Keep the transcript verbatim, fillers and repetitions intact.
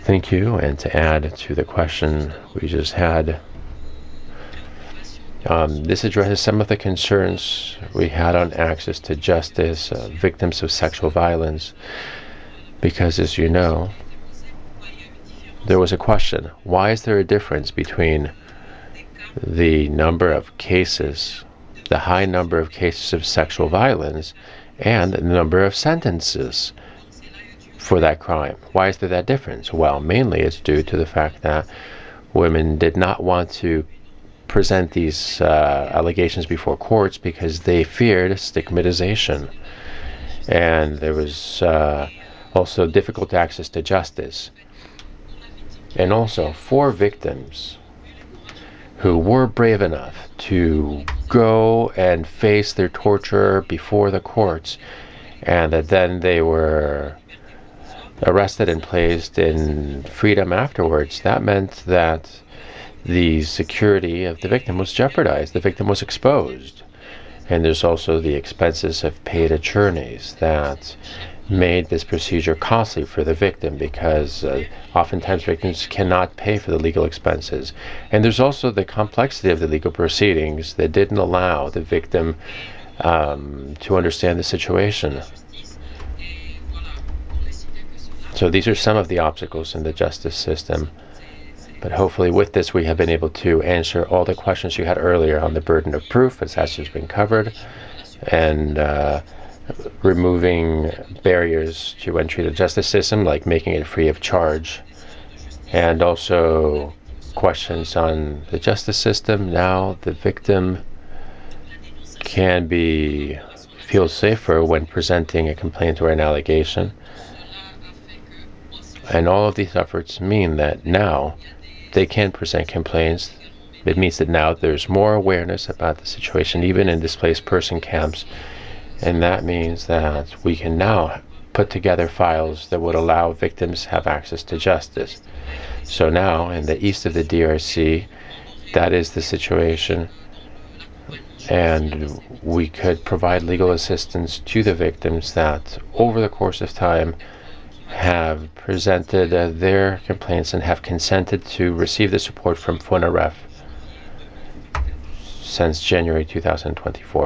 Thank you. And to add to the question we just had, um, this addresses some of the concerns we had on access to justice, uh, victims of sexual violence, because as you know, there was a question, why is there a difference between the number of cases, the high number of cases of sexual violence, and the number of sentences for that crime? Why is there that difference? Well, mainly it's due to the fact that women did not want to present these uh, allegations before courts because they feared stigmatization. And there was uh, also difficult access to justice. And also, for victims who were brave enough to go and face their torture before the courts, and that then they were arrested and placed in freedom afterwards, that meant that the security of the victim was jeopardized. The victim was exposed. And there's also the expenses of paid attorneys that made this procedure costly for the victim, because uh, oftentimes victims cannot pay for the legal expenses. And there's also the complexity of the legal proceedings that didn't allow the victim um, to understand the situation. So these are some of the obstacles in the justice system. But hopefully with this we have been able to answer all the questions you had earlier on the burden of proof, as has just been covered, and uh, removing barriers to entry to the justice system, like making it free of charge, and also questions on the justice system. Now the victim can be feel safer when presenting a complaint or an allegation. And all of these efforts mean that now they can present complaints. It means that now there's more awareness about the situation, even in displaced person camps. And that means that we can now put together files that would allow victims have access to justice. So now, in the east of the D R C, that is the situation. And we could provide legal assistance to the victims that, over the course of time, have presented uh, their complaints and have consented to receive the support from FONAREF since January two thousand twenty-four.